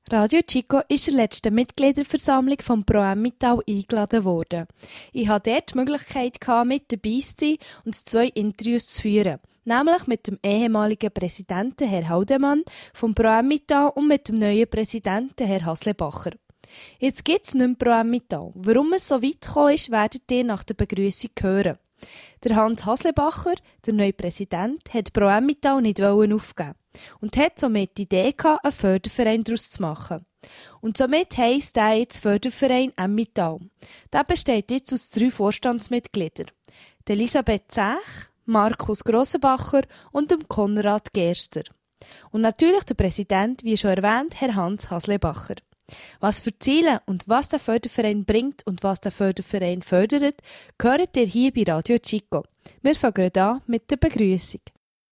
Radio Chico ist der letzten Mitgliederversammlung vom Pro Emmental eingeladen worden. Ich hatte dort die Möglichkeit, mit dabei zu sein und 2 Interviews zu führen. Nämlich mit dem ehemaligen Präsidenten Herr Haldemann vom Pro Emmental und mit dem neuen Präsidenten Herr Haslebacher. Jetzt gibt es nicht mehr Pro Emmental. Warum es so weit gekommen ist, werdet ihr nach der Begrüßung hören. Der Hans Haslebacher, der neue Präsident, hat Pro Emmental nicht aufgeben und hat somit die Idee gehabt, einen Förderverein daraus zu machen. Und somit heisst der jetzt Förderverein Emmental. Der besteht jetzt aus 3 Vorstandsmitgliedern. Elisabeth Zech, Markus Grossenbacher und dem Konrad Gerster. Und natürlich der Präsident, wie schon erwähnt, Herr Hans Haslebacher. Was für Ziele und was der Förderverein bringt und was der Förderverein fördert, hört ihr hier bei Radio Chico. Wir fangen an mit der Begrüßung.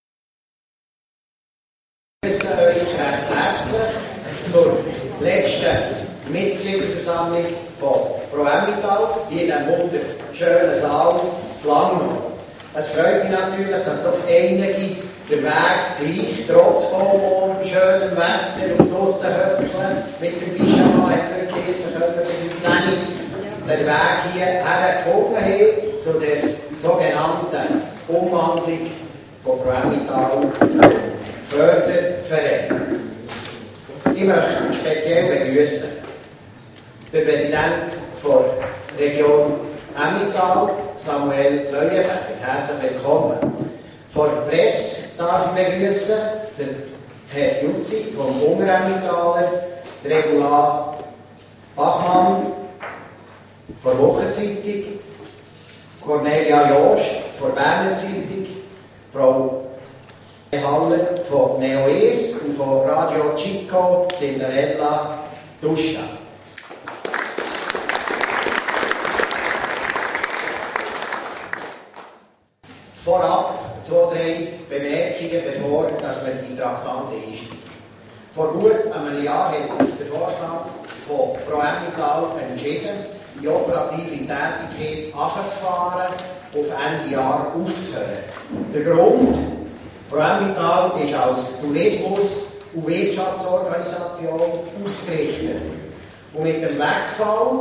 Ich begrüße euch recht herzlich zur letzten Mitgliederversammlung von Pro Emmental hier in diesem wunderschönen Saal zu Langnau. Es freut mich natürlich, dass doch einige den Weg gleich trotz vollmond, schönem Wetter und draussen Höckchen mit dem Pyjama zurückgeheissen können bis 10 den Weg hierher gefunden haben zu der sogenannten Umwandlung von Pro Emmental Förderverein. Ich möchte speziell begrüßen den Präsidenten der Region Emmental, Samuel Leuenberger. Herzlich willkommen. Vor der Presse darf ich begrüßen den Herr Jutzi vom Unteremmentaler, der Regular Bachmann von der Wochenzeitung, Cornelia Josch von der Berner Zeitung, Frau Haller von Neoes und von Radio Chico, Tinderella Duscha. Vorab 2, 3 Bemerkungen, bevor wir in die Traktanten einsteigen. Vor gut einem Jahr hat der Vorstand von Pro Emmental entschieden, die operative Tätigkeit runterzufahren, auf Ende Jahr aufzuhören. Der Grund: Pro Emmental ist als Tourismus- und Wirtschaftsorganisation ausgerichtet. Und mit dem Wegfall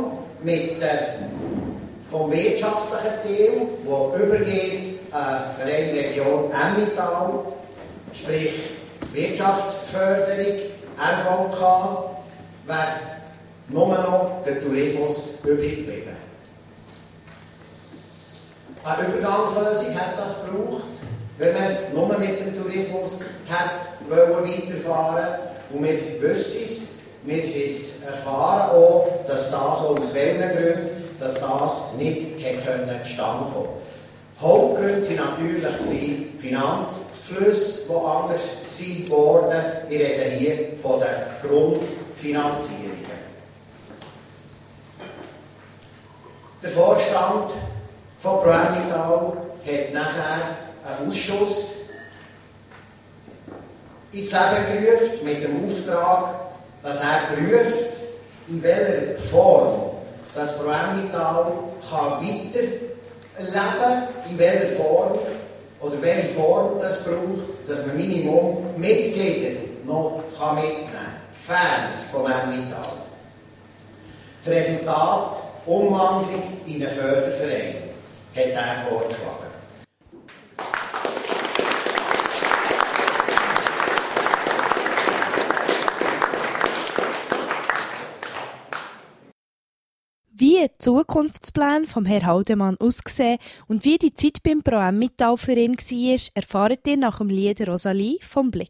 vom wirtschaftlichen Teil, der übergeht an die Region Emmental, sprich Wirtschaftsförderung, RVK, wäre nur noch der Tourismus übrig geblieben. Eine Übergangslösung hat das gebraucht, wenn man nur mit dem Tourismus weiterfahren wollte. Und wir wissen es, wir haben es erfahren auch, dass das aus welchen Gründen dass das nicht zustande kommen. Hauptgründe waren natürlich Finanzflüsse, die anders wurden. Ich rede hier von den Grundfinanzierungen. Der Vorstand von Pro Emmental hat nachher einen Ausschuss ins Leben gerufen mit dem Auftrag, dass er prüft, in welcher Form das Pro Emmental weiterleben kann, in welcher Form oder welche Form das braucht, dass man Minimum Mitglieder noch mitnehmen kann, Fans vom Emmental. Das Resultat: Umwandlung in einen Förderverein, hat er vorgeschlagen. Wie die Zukunftspläne von Herrn Haldemann ausgesehen und wie die Zeit beim Pro Emmental für ihn war, erfahrt ihr nach dem Lied «Rosalie» vom Blick.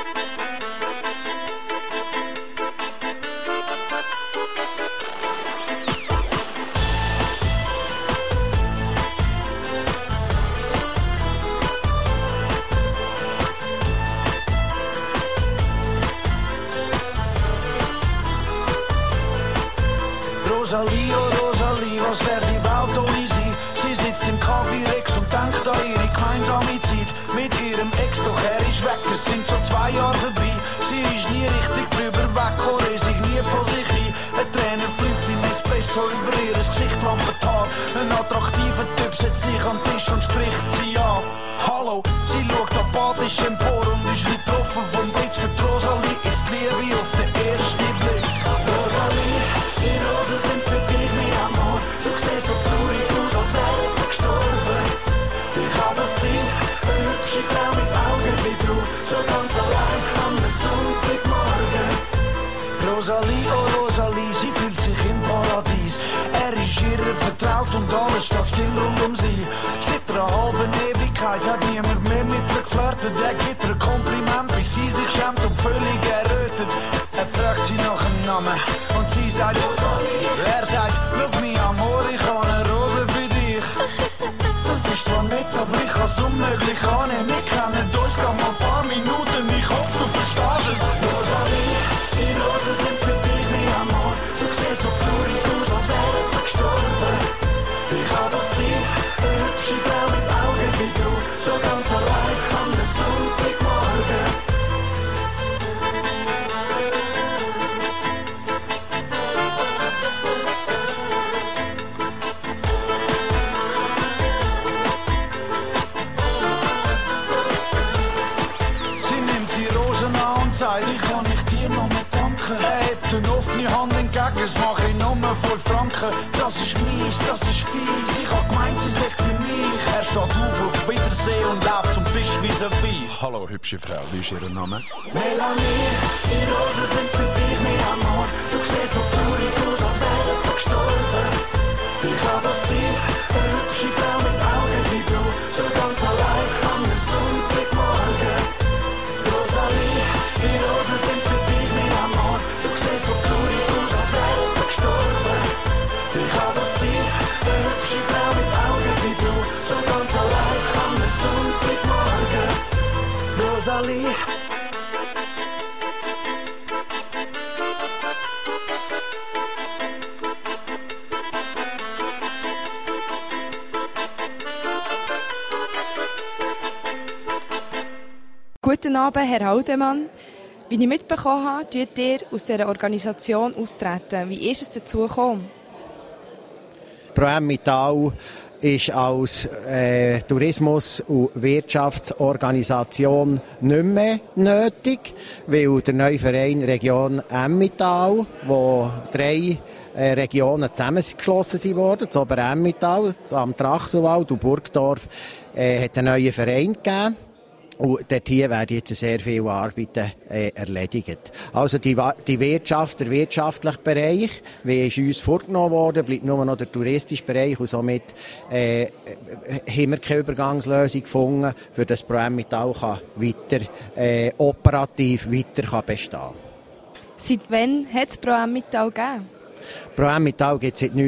Rosalie, oh Rosalie, was wär die Welt ohne sie? Sie sitzt im Café Rex und denkt an ihre gemeinsame Zeit mit ihrem Ex, doch er ist weg, es sind schon 2 Jahre vorbei. Sie ist nie richtig drüber weggekommen, resigniert vor sich ein. Ein Trainer fliegt im Espresso über ihr Gesicht, Lampenhaar. Ein attraktiver Typ setzt sich an den Tisch und spricht sie an. Hallo, sie schaut apathisch empor und ist wie getroffen vom Blitz. Für die Rosalie ist die Liebe auf den ersten Blick. Rosalie, oh Rosalie, sie fühlt sich im Paradies. Er ist ihr vertraut und alles steht still rund um sie. Seit einer halben Ewigkeit hat niemand mehr mit ihr geflirtet. Er gibt ihr ein Kompliment, bis sie sich schämt und völlig errötet. Er fragt sie nach dem Namen und sie sagt Rosalie. Er sagt, schau mich am Ohr, ich habe eine Rose für dich. Das ist zwar nett, aber ich kann es unmöglich annehmen. Wir kennen uns gerade mal ein paar Minuten, ich hoffe, du verstehst es. Rosalie, die Rosen sind für dich mein Amor. Du siehst so traurig aus, als wäre du gestorben. Wie kann das sein? Eine hübsche Frau mit Augen wie du, so ganz allein am Sonntagmorgen. Ich kann nicht dir noch mal danken. Er hebt eine offene Hand entgegen, das mache ich nur voll Franken. Das ist mies, das ist fies, ich hab gemeint, sie sagt für mich. Er steht auf Wiedersehen und läuft zum Tisch vis-à-vis. Hallo hübsche Frau, wie ist Ihr Name? Melanie, die Rosen sind für dich, mein Amor. Du siehst so traurig aus, als wäre du gestorben. Wie kann das sein? Eine hübsche Frau mit Augen wie du, so ganz allein am Sonntagmorgen. Rosalie, die Rosen sind für dich, mein Amor. Du siehst so traurig aus, als wäre du gestorben. Wie kann das sein? Eine hübsche Frau mit Augen wie du, so ganz allein am Sonntagmorgen. Rosalie. Guten Abend, Herr Haldemann. Wie ich mitbekommen habe, treten ihr aus dieser Organisation austreten. Wie ist es dazu gekommen? ProM-Mittal ist als Tourismus- und Wirtschaftsorganisation nicht mehr nötig, weil der neue Verein Region Emmental, wo 3 Regionen zusammengeschlossen wurden, das Ober-Emmental, das Amt Trachselwald und Burgdorf, hat einen neuen Verein gegeben. Und dort hier werden jetzt sehr viele Arbeiten erledigt. Also die Wirtschaft, der wirtschaftliche Bereich, wie ist uns vorgenommen worden, bleibt nur noch der touristische Bereich und somit haben wir keine Übergangslösung gefunden, für das ProM-Mittal weiter operativ weiter bestehen kann. Seit wann hat es ProM-Mittal gegeben? ProM-Mittal gibt es seit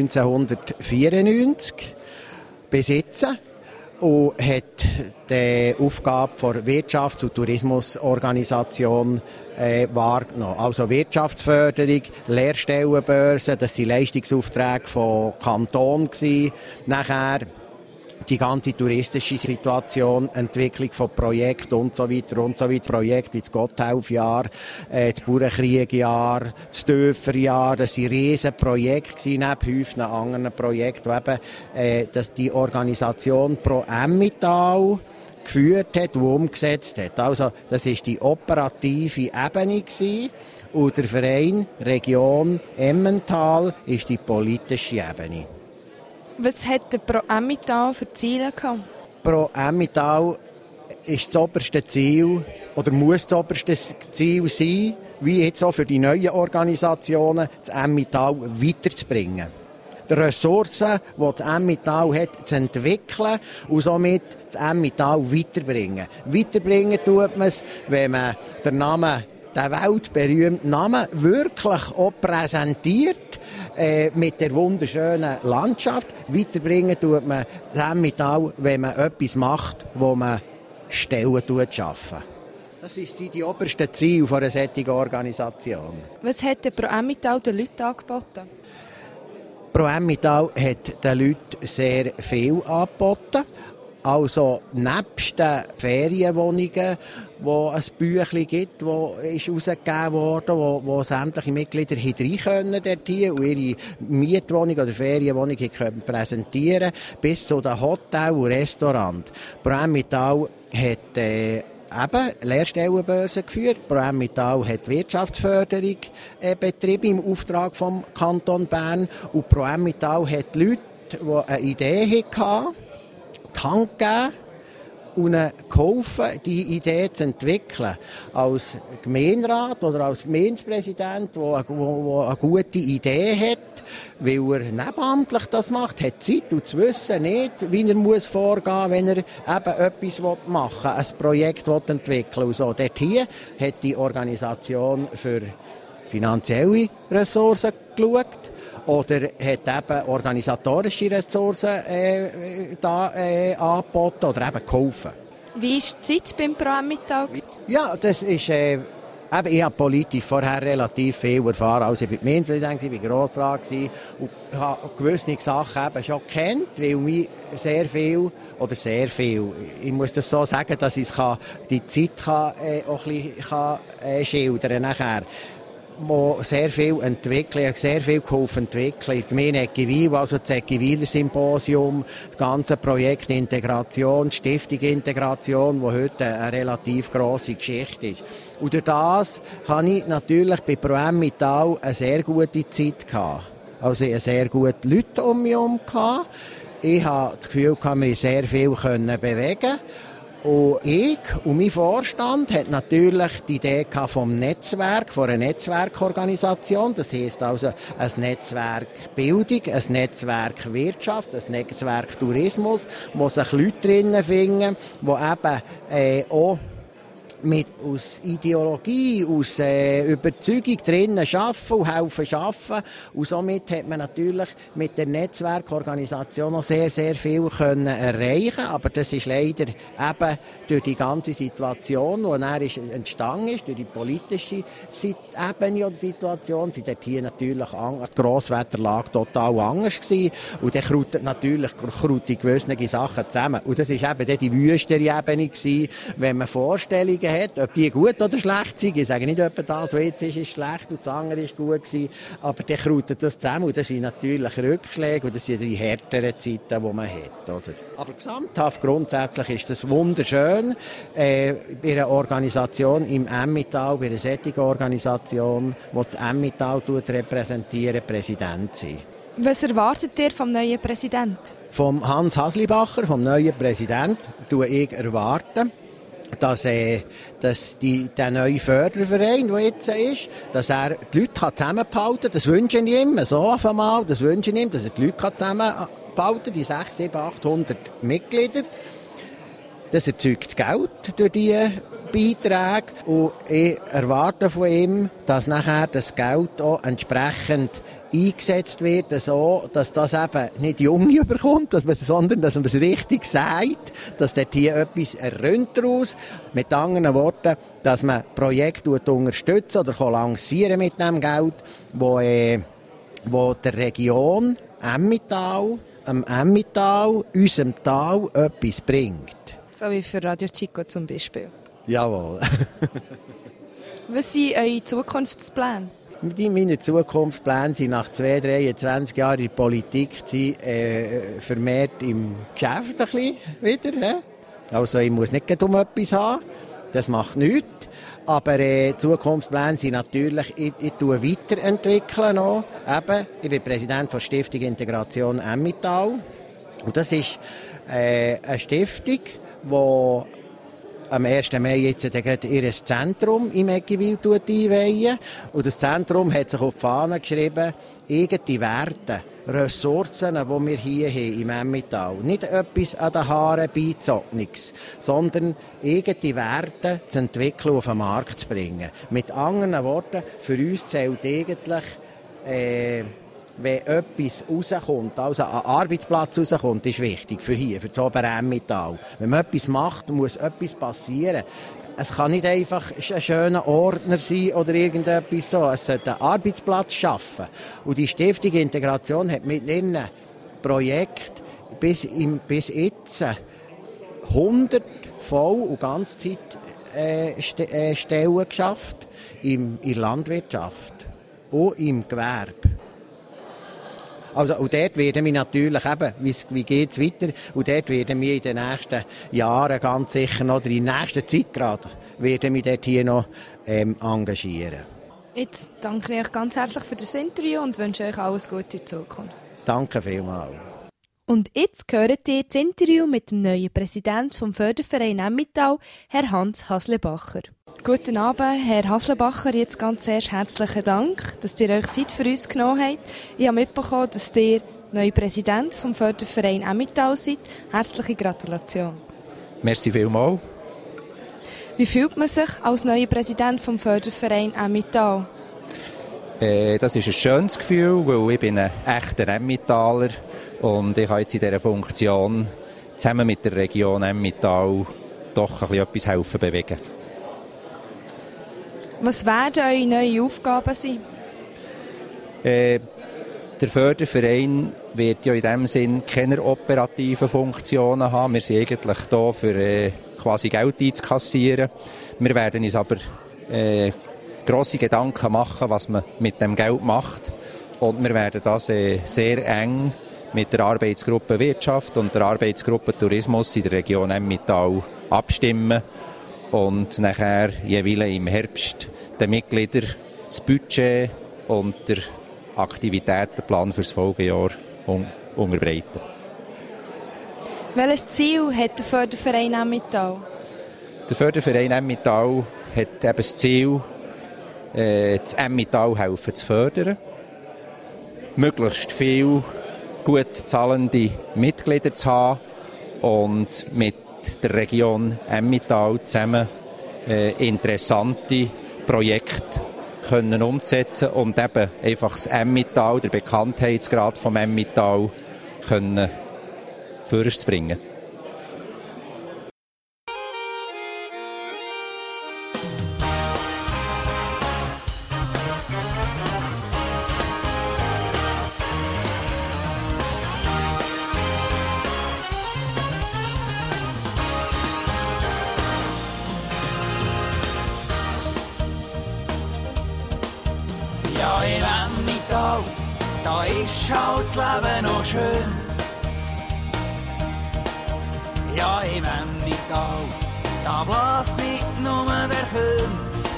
1994 bis jetzt. Und hat die Aufgabe der Wirtschafts- und Tourismusorganisation wahrgenommen. Also Wirtschaftsförderung, Lehrstellenbörsen, das waren Leistungsaufträge vom Kanton gewesen. Nachher die ganze touristische Situation, Entwicklung von Projekten und so weiter und so weiter. Projekte wie das Gotthelfjahr, das Bauernkriegjahr, das Dörferjahr, das waren riesen Projekte neben häufigen anderen Projekten, die eben die Organisation ProM-Mittal geführt hat und umgesetzt hat. Also das war die operative Ebene gewesen. Und der Verein Region Emmental ist die politische Ebene. Was hat der ProM-Mittal für Ziele gehabt? ProM-Mittal ist das oberste Ziel, oder muss das oberste Ziel sein, wie jetzt auch für die neuen Organisationen, das Emmental weiterzubringen. Die Ressourcen, die das Emmental hat, zu entwickeln und somit das Emmental weiterbringen. Weiterbringen tut man es, wenn man den Namen, den weltberühmten Namen, wirklich auch präsentiert, mit der wunderschönen Landschaft. Weiterbringen tut man das Emmental, wenn man etwas macht, wo man Stellen schaffen. Das ist die oberste Ziel einer solchen Organisation. Was hat der ProM-Mittal den Leuten angeboten? ProM-Mittal hat den Leuten sehr viel angeboten. Also nebst den Ferienwohnungen, wo ein Büchlein gibt, das ist herausgegeben wurde, wo sämtliche Mitglieder rein können dort hier und ihre Mietwohnung oder Ferienwohnung können präsentieren, bis zu den Hotel und Restaurant. ProM-Mittal hat eben Lehrstellenbörsen geführt. ProM-Mittal hat Wirtschaftsförderung betrieben im Auftrag vom Kanton Bern. Und ProM-Mittal hat Leute, die eine Idee hatten, die Hand gegeben und geholfen, die Idee zu entwickeln. Als Gemeinderat oder als Gemeindepräsident, der eine gute Idee hat, weil er nebenamtlich das macht, hat Zeit und zu wissen nicht, wie er muss vorgehen muss, wenn er eben etwas machen will, ein Projekt entwickeln will. So. Dort hier hat die Organisation für finanzielle Ressourcen geschaut oder hat eben organisatorische Ressourcen angeboten oder eben geholfen. Wie ist die Zeit beim Pro Emmental? Ja, das ist... ich habe politisch vorher relativ viel erfahren. Also ich war Gemeindepräsident, ich war Grossrat und habe gewisse Sachen eben schon gekannt, weil mich sehr viel, ich muss das so sagen, dass ich die Zeit auch ein bisschen schildern kann. Wo sehr viel entwickeln, sehr viel geholfen entwickeln. Die Gemeinde Eggiwil, also das Eggiwiler Symposium, das ganze Projekt Integration, die Stiftung Integration, die heute eine relativ grosse Geschichte ist. Und durch das hatte ich natürlich bei Pro Emmental eine sehr gute Zeit gehabt. Also ich hatte sehr gute Leute um mich herum. Ich habe das Gefühl, wir konnten sehr viel bewegen. Und ich und mein Vorstand hat natürlich die Idee vom Netzwerk, von einer Netzwerkorganisation. Das heisst also ein Netzwerk Bildung, ein Netzwerk Wirtschaft, ein Netzwerk Tourismus, wo sich Leute drinnen finden, die eben auch aus Ideologie, aus Überzeugung drinnen arbeiten und helfen arbeiten. Und somit hat man natürlich mit der Netzwerkorganisation noch sehr, sehr viel erreichen können. Aber das ist leider eben durch die ganze Situation, die dann entstanden ist, durch die politische Ebene oder Situation, sind dort hier natürlich die Grosswetterlage total anders gewesen. Und dann kruten natürlich gewisse Sachen zusammen. Und das ist eben die wüstere Ebene gewesen, wenn man Vorstellungen hat, ob die gut oder schlecht sind. Ich sage nicht, ob das, was jetzt ist schlecht und das andere ist gut gewesen. Aber dann krautet das zusammen und das sind natürlich Rückschläge und das sind die härteren Zeiten, die man hat. Oder? Aber gesamthaft grundsätzlich ist das wunderschön, bei einer Organisation im Emmental, bei einer solchen Organisation, die das Emmental repräsentiert, Präsident sein. Was erwartet ihr vom neuen Präsidenten? Vom Hans Haslibacher, vom neuen Präsidenten, erwarten, dass der neue Förderverein, der jetzt ist, dass er die Leute zusammenhalten kann. Das wünsche ich ihm, so einmal, das wünsche ich ihm, dass er die Leute zusammenhalten kann, die 600, 700, 800 Mitglieder. Das erzeugt Geld durch diese Beiträge und ich erwarte von ihm, dass nachher das Geld auch entsprechend eingesetzt wird, so, dass das eben nicht Junge überkommt, sondern dass man es richtig sagt, dass dort hier etwas errönnt daraus. Mit anderen Worten, dass man Projekte unterstützen oder lancieren mit dem Geld, wo der Region Emmental, unserem Tal etwas bringt. So wie für Radio Chico zum Beispiel. Jawohl. Was sind eure Zukunftspläne? Meine Zukunftspläne sind nach 23 Jahren in der Politik vermehrt im Geschäft ein bisschen wieder. Also ich muss nicht um etwas haben, das macht nichts. Aber Zukunftspläne sind natürlich, ich weiterentwickeln noch. Eben, ich bin Präsident der Stiftung Integration Emmental. Und das ist eine Stiftung, die am 1. Mai jetzt ihr Zentrum im Eggiwil einweihen. Und das Zentrum hat sich auf die Fahne geschrieben, eigene Werte, Ressourcen, die wir hier haben im Emmental. Nicht etwas an den Haaren beizogenes, sondern eigene Werte zu entwickeln und auf den Markt zu bringen. Mit anderen Worten, für uns zählt eigentlich, wenn etwas rauskommt, also ein Arbeitsplatz rauskommt, ist wichtig für hier, für das Ober-Emmental. Wenn man etwas macht, muss etwas passieren. Es kann nicht einfach ein schöner Ordner sein oder irgendetwas so. Es sollte einen Arbeitsplatz schaffen. Und die Stiftung Integration hat mit ihren Projekten bis jetzt 100 Voll- und Ganzzeitstellen geschafft in der Landwirtschaft und im Gewerbe. Also, und dort werden wir natürlich eben, wie geht es weiter, und dort werden wir in den nächsten Jahren ganz sicher noch, oder in der nächsten Zeit gerade, werden wir dort hier noch engagieren. Jetzt danke ich euch ganz herzlich für das Interview und wünsche euch alles Gute in Zukunft. Danke vielmals. Und jetzt hört ihr das Interview mit dem neuen Präsidenten vom Förderverein Emmental, Herr Hans Haslebacher. Guten Abend, Herr Haslebacher. Jetzt ganz erst herzlichen Dank, dass ihr euch Zeit für uns genommen habt. Ich habe mitbekommen, dass ihr neuer Präsident vom Förderverein Emmental seid. Herzliche Gratulation. Merci vielmals. Wie fühlt man sich als neuer Präsident vom Förderverein Emmental? Das ist ein schönes Gefühl, weil ich bin ein echter Emmentaler und ich habe jetzt in dieser Funktion zusammen mit der Region Emmental doch ein bisschen etwas helfen bewegen. Was werden eure neuen Aufgaben sein? Der Förderverein wird ja in dem Sinn keine operativen Funktionen haben. Wir sind eigentlich hier, für quasi Geld einzukassieren. Wir werden uns aber grosse Gedanken machen, was man mit dem Geld macht. Und wir werden das sehr eng mit der Arbeitsgruppe Wirtschaft und der Arbeitsgruppe Tourismus in der Region Emmental abstimmen und nachher jeweils im Herbst den Mitgliedern das Budget und der Aktivitätenplan für das Folgejahr unterbreiten. Welches Ziel hat der Förderverein Emmental? Der Förderverein Emmental hat eben das Ziel, das Emmental helfen zu fördern, möglichst viel gut zahlende Mitglieder zu haben und mit der Region Emmental zusammen interessante Projekte können umsetzen und eben einfach das Emmental, der Bekanntheitsgrad vom Emmental können vorwärts bringen. Ja, im Emmental, da ist halt das Leben noch schön. Ja, im Emmental, da bläst nicht nur der Föhn.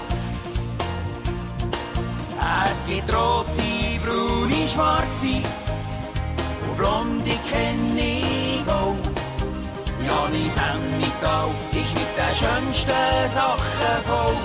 Es gibt rote, braune, schwarze und blonde kenne ich auch. Ja, mein Emmental ist mit den schönsten Sachen voll.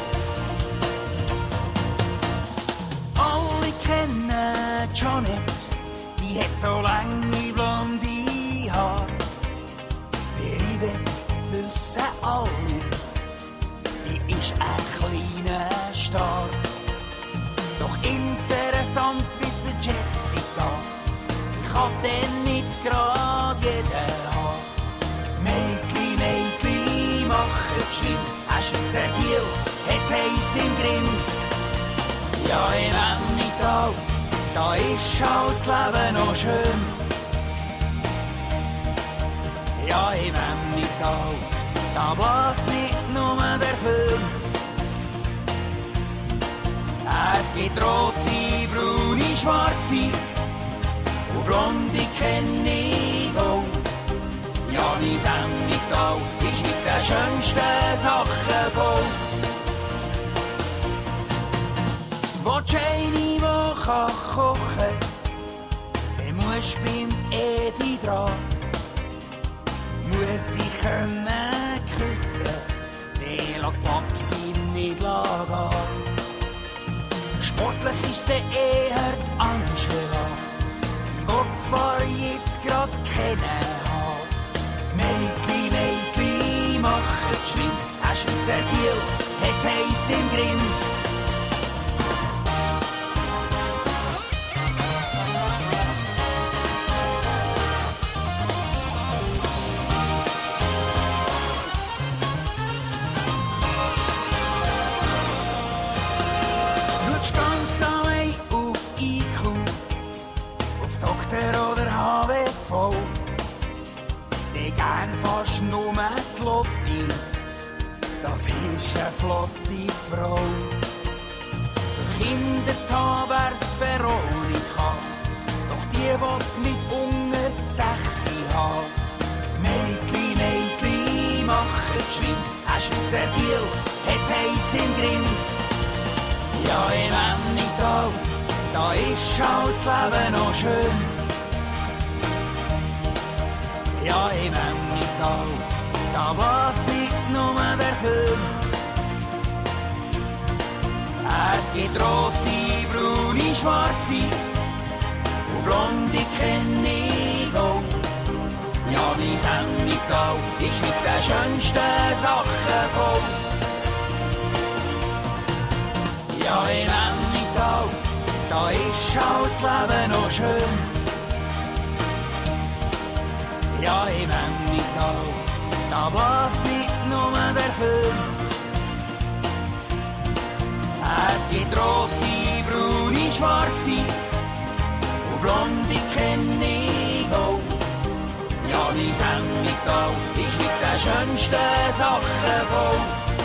Alle kennen Janet, die hat so lange blonde Haare. Wer ich will, wissen alle, die ist ein kleiner Star. Doch interessant wird's bei Jessica, ich kann den nicht grad jeder haben. Mädli, machet geschwind, ein Schweizer Giel hat's heiss im Grind. Ja, im Emmental, da ist halt das Leben noch schön. Ja, im Emmental, da bläst nicht nur der Föhn. Es gibt rote, braune, schwarze und blonde kenne ich auch. Ja, mein Emmental ist mit den schönsten Sachen voll. Wo die Jenny, die kann kochen, dann musst du beim Evi dran. Muss sie können küssen, dann lässt Papsi nicht gehen. Sportlich ist der eher die Angela, die will zwar jetzt grad kennen haben. Mädli, machet geschwind, ein Schweizer Giel hat's heiss im Grind. Das ist eine flotte Frau. Für Kinder zu haben wär's Veronika, doch die will nicht unter 6 haben. Mädli, machet geschwind, ein Schweizer Giel hat's heiss im Grind. Ja, im Emmental, da ist halt das Leben noch schön. Ja, im Emmental, da bläst nicht nur der Föhn. Es gibt rote, braune, schwarze und blonde kenne ich auch. Ja, mein Emmental ist mit den schönsten Sachen voll. Ja, im Emmental, da ist halt das Leben noch schön. Ja, im Emmental, da bläst nicht nur der Föhn. Es gibt rote, braune, schwarze und blonde kenne ich auch. Ja, mein Emmental ist mit den schönsten Sachen voll.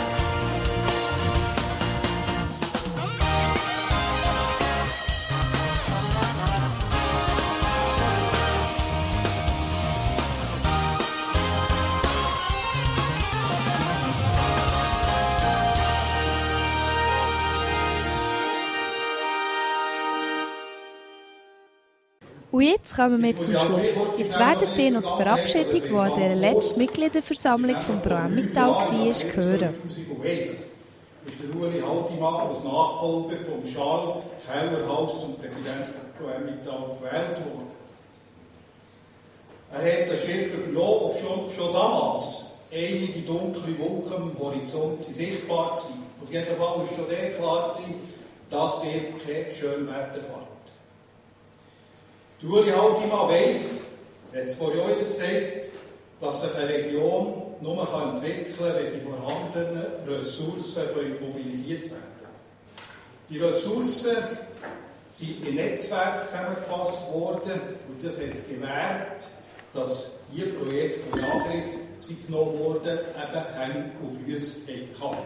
Und jetzt kommen wir zum Schluss. Jetzt werdet ihr noch die Verabschiedung, die an der letzten Mitgliederversammlung vom Pro Emmental war, hören. 2001 ist der Ueli Haldimann als Nachfolger von Charles Kellerhals zum Präsidenten von Pro Emmental gewählt worden. Er hat das Schiff übernommen, ob schon damals einige dunkle Wolken am Horizont sichtbar waren. Auf jeden Fall war schon der klar, dass dort keine Schönwetterfahrt. Ueli Haldimann weiss, er hat es vorhin auch gesagt, dass sich eine Region nur entwickeln kann, wenn die vorhandenen Ressourcen mobilisiert werden. Die Ressourcen sind in Netzwerken zusammengefasst worden und das hat gewährt, dass die Projekte, die in Angriff genommen wurden, eben Hände und Füße hatten.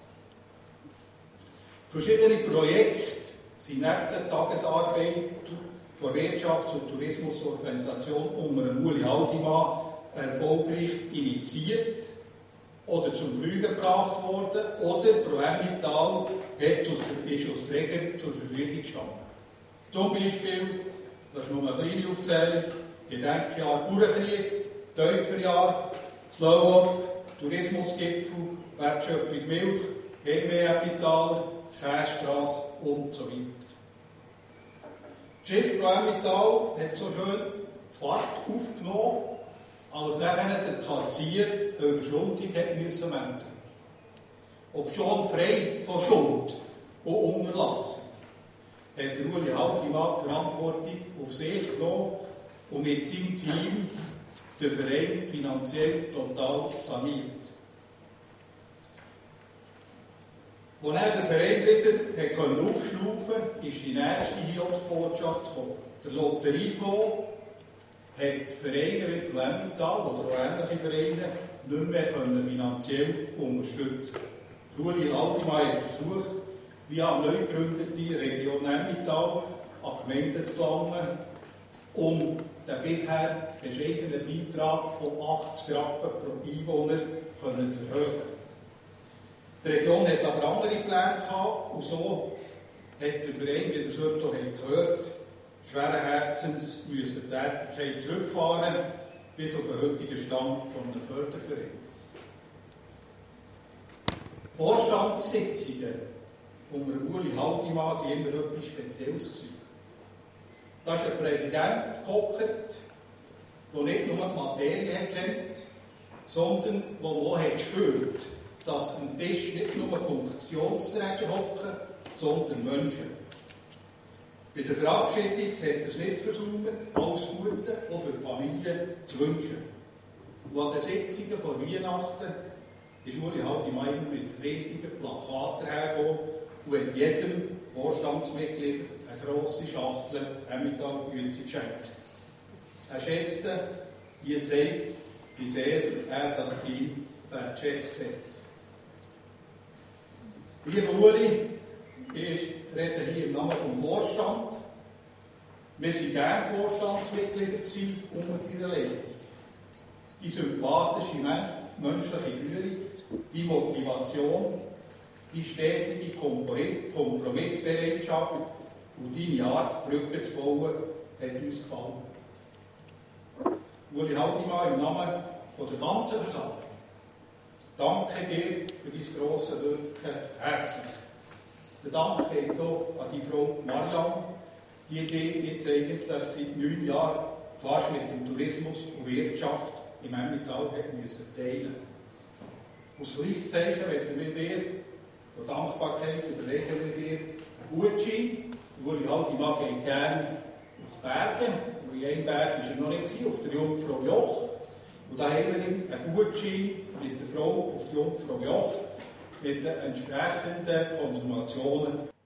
Verschiedene Projekte sind neben der Tagesarbeit von Wirtschafts- und Tourismusorganisation unter Ueli Haldimann erfolgreich initiiert oder zum Fliegen gebracht worden oder Pro Emmental ist aus Träger zur Verfügung gestanden. Zum Beispiel, das ist nur eine kleine Aufzählung, Gedenkjahr Bauernkrieg, Täuferjahr, Slow-Up, Tourismusgipfel, Wertschöpfung Milch, MW Emmental, Käsestrasse und so weiter. Das Schiff Pro Emmental hat so schön Fahrt aufgenommen, als nachher der Kassier eine Überschuldung melden. Ob schon frei von Schuld und Unterlassung, hat der Ueli Haldimann die Verantwortung auf sich genommen und mit seinem Team den Verein finanziell total saniert. Als er den Verein wieder aufschrauben konnte, ist die nächste Hiobsbotschaft gekommen. Der Lotteriefonds hat Vereine wie Pro Emmental oder auch ähnliche Vereine nicht mehr finanziell unterstützen. Ueli Haldimann hat versucht, via eine neu gegründete Region Emmental an Gemeinden zu gelangen, um den bisher bescheidenen Beitrag von 80 Rappen pro Einwohner zu erhöhen. Die Region hat aber andere Pläne gehabt und so hat der Verein, wie ihr es heute gehört, schweren Herzens müssen die Tätigkeit zurückfahren bis auf den heutigen Stand von einem Förderverein. Vorstandssitzungen unter Ueli Haldimann waren immer etwas Spezielles. Da ist ein Präsident gehockt, der nicht nur die Materie kennt, sondern der gespürt, dass am Tisch nicht nur Funktionsträger hocken, sondern Menschen. Bei der Verabschiedung hat er es nicht versäumt, alles Gute auch für die Familie zu wünschen. Und an den Sitzungen vor Weihnachten ist Ueli Haldimann mit riesigen Plakaten hergekommen und hat jedem Vorstandsmitglied eine grosse Schachtel Emmental-Güte geschenkt. Eine Geste, die zeigt, wie sehr er das Team wertschätzt hat. Lieber Ueli, ich rede hier im Namen vom Vorstand. Wir waren gerne Vorstandsmitglieder unter Ihrer Leitung. Die sympathische menschliche Führung, die Motivation, die stetige Kompromissbereitschaft und deine Art, Brücken zu bauen, hat uns gefallen. Uli Haldimann, im Namen der ganzen Versammlung, danke dir für dein grosse Wirken herzlich. Der Dank geht auch an die Frau Marianne, die jetzt eigentlich seit 9 Jahren fast mit dem Tourismus und Wirtschaft im Emmental teilen. Als kleines Zeichen möchten wir dir von Dankbarkeit überlegen wir dir einen Gutschein. Uli Haldimann geht gerne auf die Berge. In einem Berg war er noch nicht, auf der Jungfrau Joch. Und da haben wir ihm einen Gutschein mit der Frau auf die Jungfrau Joch mit den entsprechenden Konsumationen